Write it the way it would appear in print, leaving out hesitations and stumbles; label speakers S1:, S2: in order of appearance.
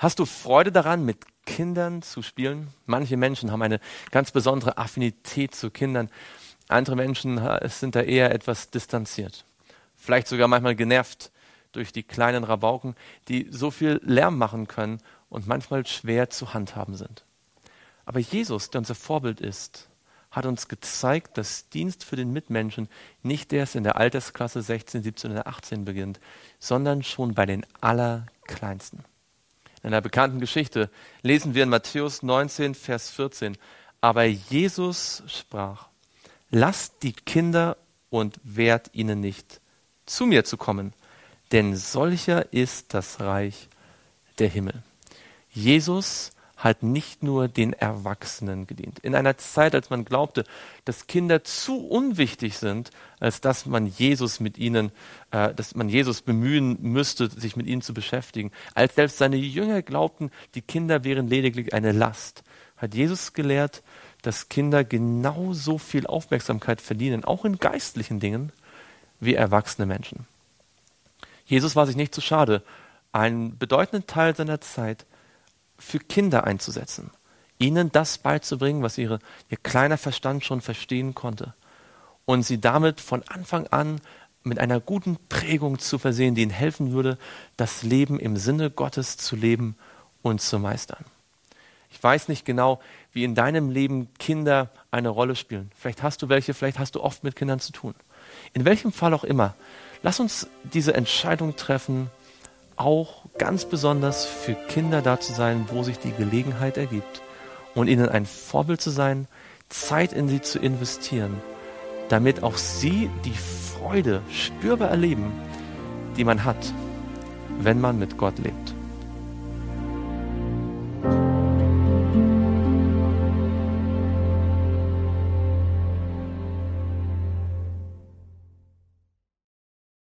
S1: Hast du Freude daran, mit Kindern zu spielen? Manche Menschen haben eine ganz besondere Affinität zu Kindern. Andere Menschen sind da eher etwas distanziert. Vielleicht sogar manchmal genervt durch die kleinen Rabauken, die so viel Lärm machen können und manchmal schwer zu handhaben sind. Aber Jesus, der unser Vorbild ist, hat uns gezeigt, dass Dienst für den Mitmenschen nicht erst in der Altersklasse 16, 17 oder 18 beginnt, sondern schon bei den Allerkleinsten. In einer bekannten Geschichte lesen wir in Matthäus 19, Vers 14, aber Jesus sprach, lasst die Kinder und wehrt ihnen nicht, zu mir zu kommen, denn solcher ist das Reich der Himmel. Jesus hat nicht nur den Erwachsenen gedient. In einer Zeit, als man glaubte, dass Kinder zu unwichtig sind, als dass man Jesus bemühen müsste, sich mit ihnen zu beschäftigen, als selbst seine Jünger glaubten, die Kinder wären lediglich eine Last, hat Jesus gelehrt, dass Kinder genauso viel Aufmerksamkeit verdienen, auch in geistlichen Dingen, wie erwachsene Menschen. Jesus war sich nicht zu schade, einen bedeutenden Teil seiner Zeit für Kinder einzusetzen, ihnen das beizubringen, was ihr kleiner Verstand schon verstehen konnte und sie damit von Anfang an mit einer guten Prägung zu versehen, die ihnen helfen würde, das Leben im Sinne Gottes zu leben und zu meistern. Ich weiß nicht genau, wie in deinem Leben Kinder eine Rolle spielen. Vielleicht hast du welche, vielleicht hast du oft mit Kindern zu tun. In welchem Fall auch immer, lass uns diese Entscheidung treffen, auch ganz besonders für Kinder da zu sein, wo sich die Gelegenheit ergibt und ihnen ein Vorbild zu sein, Zeit in sie zu investieren, damit auch sie die Freude spürbar erleben, die man hat, wenn man mit Gott lebt.